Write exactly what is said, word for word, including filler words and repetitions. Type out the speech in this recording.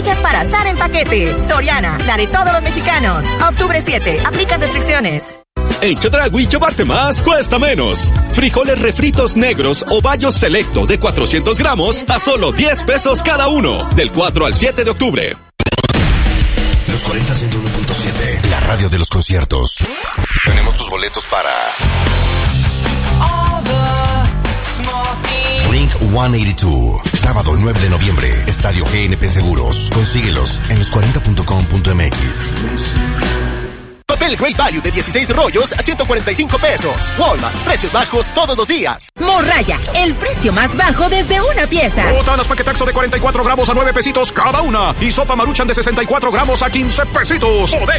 Para asar en paquete. Soriana, la de todos los mexicanos. A octubre siete, aplica restricciones. En Chedraui llevarte más cuesta menos. Frijoles refritos negros o Bayos Selecto de cuatrocientos gramos a solo diez pesos cada uno. Del cuatro al siete de octubre. Los cuarenta ciento uno punto siete, la radio de los conciertos. Tenemos tus boletos para Blink ciento ochenta y dos, sábado nueve de noviembre, Estadio G N P Seguros. Consíguelos en los cuarenta punto com punto m x. Papel Great Value de dieciséis rollos a ciento cuarenta y cinco pesos. Walmart, precios bajos todos los días. Morraya, el precio más bajo desde una pieza. Botanas paquetaxo de cuarenta y cuatro gramos a nueve pesitos cada una. Y sopa Maruchan de sesenta y cuatro gramos a quince pesitos. Bodega